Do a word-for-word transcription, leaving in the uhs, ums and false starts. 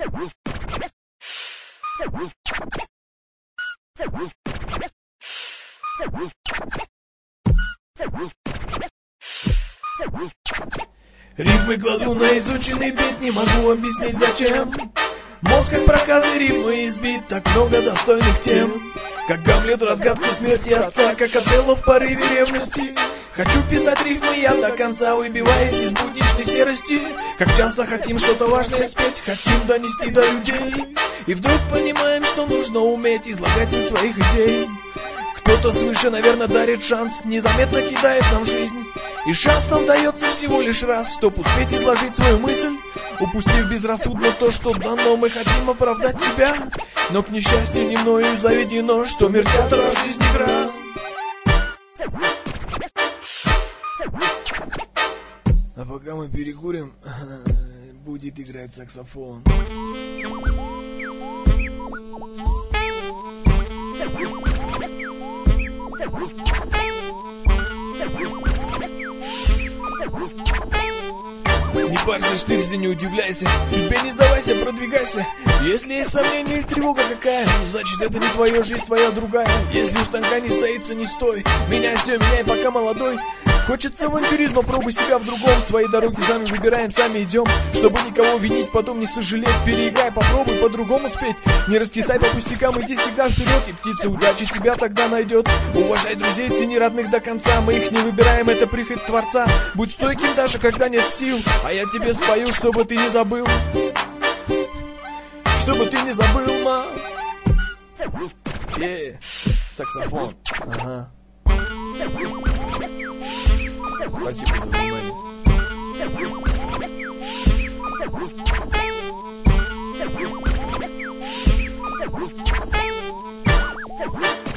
Рифмы кладу на изученный бит, не могу объяснить зачем. Мозг как проказы рифмы избит, так много достойных тем. Как Гамлет разгадка смерти отца, как Отелло в порыве ревности. Хочу писать рифмы я до конца, выбиваясь из будничной серости. Как часто хотим что-то важное спеть, хотим донести до людей. И вдруг понимаем, что нужно уметь излагать суть своих идей. Кто-то свыше, наверное, дарит шанс, незаметно кидает нам жизнь. И шанс нам дается всего лишь раз, чтоб успеть изложить свою мысль. Упустив безрассудно то, что дано, мы хотим оправдать себя. Но, к несчастью, не мною заведено, что мир театра, а жизнь игра. А пока мы перекурим, будет играть саксофон. Не парься, штырься, не удивляйся, судьбе не сдавайся, продвигайся. Если есть сомнения или тревога какая, ну, значит это не твоя жизнь, твоя другая. Если у станка не стоится, не стой, меняй все, меняй пока молодой. Хочется авантюризма, пробуй себя в другом. Свои дороги сами выбираем, сами идем. Чтобы никого винить, потом не сожалеть. Переиграй, попробуй по-другому спеть. Не раскисай по пустякам, иди всегда вперед. И птица удачи тебя тогда найдет. Уважай друзей, цени родных до конца. Мы их не выбираем, это прихоть Творца. Будь стойким даже когда нет сил, а я тебе спою, чтобы ты не забыл. Чтобы ты не забыл, ма. Yeah. Саксофон. Ага. Спасибо за внимание.